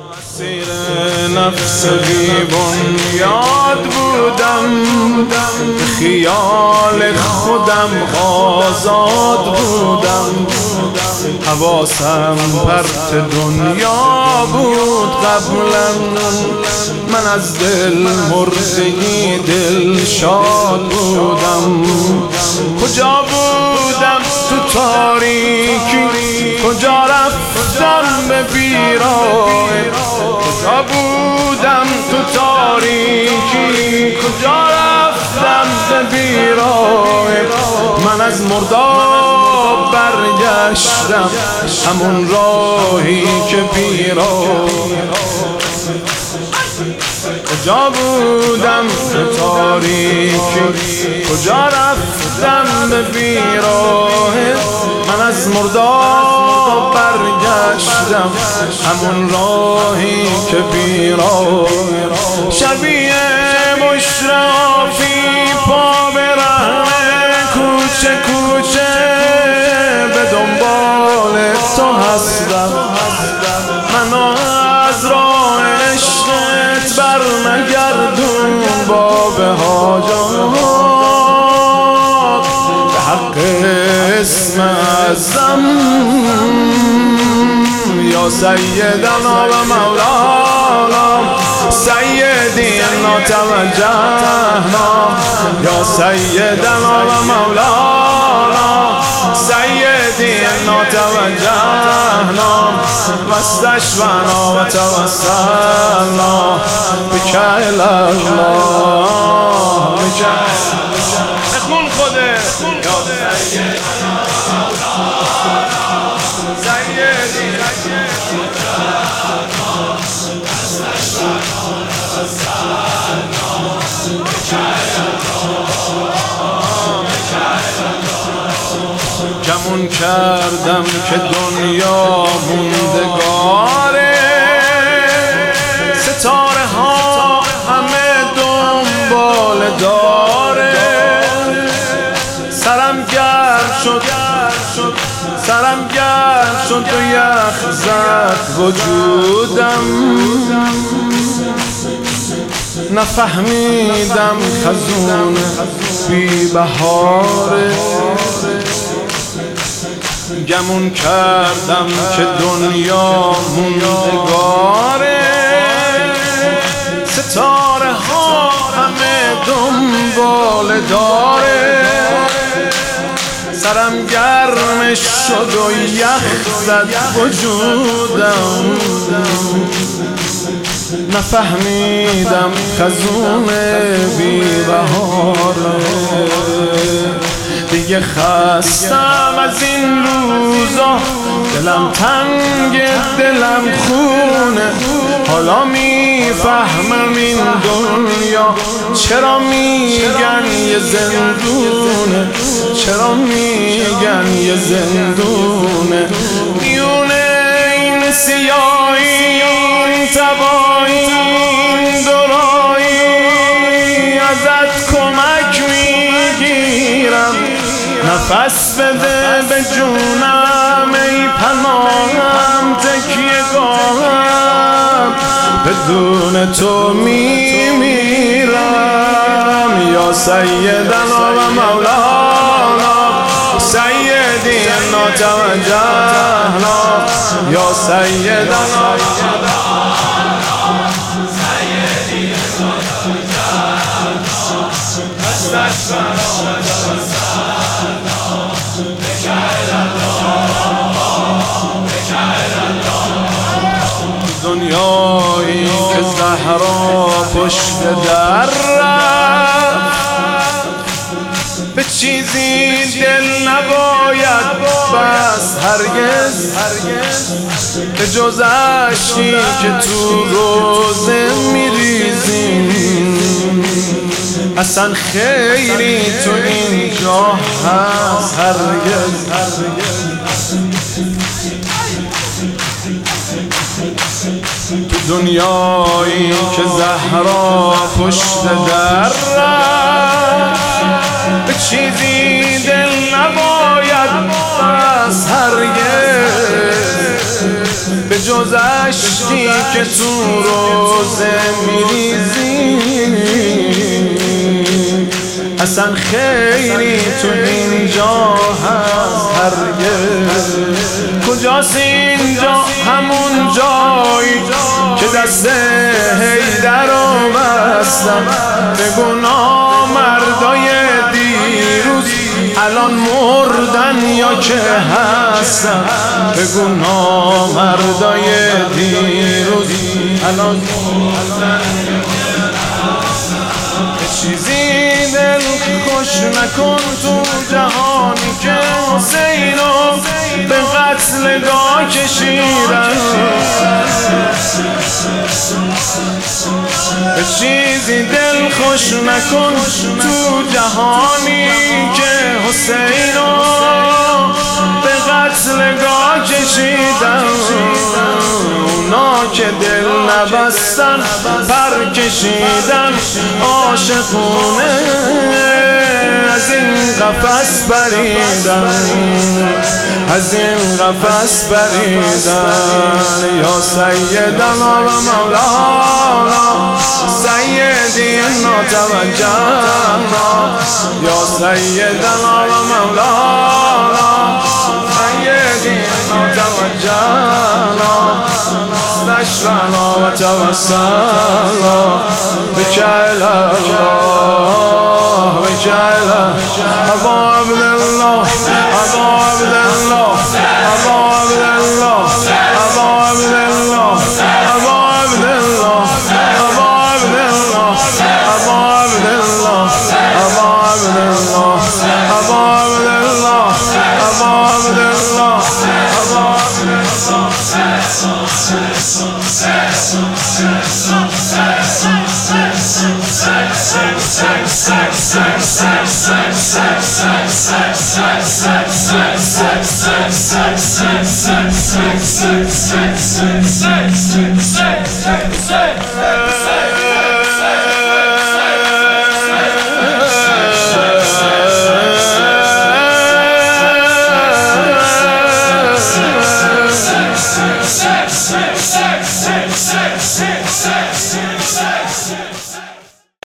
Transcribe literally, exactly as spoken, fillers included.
اسیر نفس بیبون یاد بودم، به خیال خودم آزاد بودم. حواسم پرت دنیا بود قبلا، من از دل مردگی دل شاد بودم. کجا بودم تو تاریکی، کجا رفتم به بیراه، کجا بودم تو تاریکی، کجا رفتم به بیراه. من از مرداب برگشتم همون راهی که بیراه. کجا بودم به تاریکی، کجا رفتم به بیراه. من از مرداب برگشتم همون راهی که بیراه. شبیه مشرفی پا برهنه، کوچه کوچه به دنبال تو هستم. من از راه عشقت بر نگردون باب حاجات، به حق اسم اعظم یا سیدنا و مولانا، سیدنا توجهنا یا سیدنا و مولانا، سیدنا توجهنا واستشفعنا و توسلنا بک الی الله. بخون خوده گمون کردم که دنیا موندگاره، ستاره ها همه دنبال داره. سرم گرم شد سرم گرم شد و یخ زد وجودم، نفهمیدم خزون بی بهاره. گمون کردم که دنیا موندگاره، ستاره ها همه دنبال داره. سرم گرم شد و یخ زد وجودم، نفهمیدم خزون بی بهاره. دیگه خستم از این روزا، دلم تنگ دلم خونه. حالا میفهمم این دنیا چرا میگن یه زندونه، چرا میگن یه زندونه. میونه این سیاهی، این تباهی، این درایی، ازت کمک میگیرم. نفس بده به جونم ای پناهم، تکیه گاهم، بدون تو میمیرم. یا سیدنا و مولانا، سیدنا توجهنا یا سیدنا دنیایی که زهرا پشت در رفت، به چیزی دل نباید بس هرگز، به جز اشکی که تو روزه میریزیم. اصلا خیری تو اینجا هست هرگز. تو دنیایی که زهرا پشت در رفت، به چیزی دل نباید بس هرگز، به جز اشکی که تو روزه میریزی اصلا خیری تو اینجا هست هرگز. کجاست اینجا؟ همون جایی که دست حیدر رو بستم. بگو نامردای دیروز الان مردن یا که هستن. بگو نامردای دیروز الان مردن. چیزی دل خوش نکن تو جهانی که حسینو به قتلگاه کشیدن. چیزی دل خوش نکن تو جهانی که حسینو به قتلگاه کشیدن. اونا که دل نبستن پر کشیدن عاشقونه از این قفس بریدن، از این قفس بریدن. یا سیدنا و مولانا سیدنا توجهنا، یا سیدنا و مولانا سیدنا توجهنا. استشفعنا و توسلنا بك إلى الله، بك إلى أبا عبد الله، أبا عبد الله، أبا عبد الله، أبا عبد الله، أبا عبد الله، أبا عبد الله، أبا عبد الله، أبا عبد الله، أبا عبد الله، أبا عبد الله، أبا عبد الله.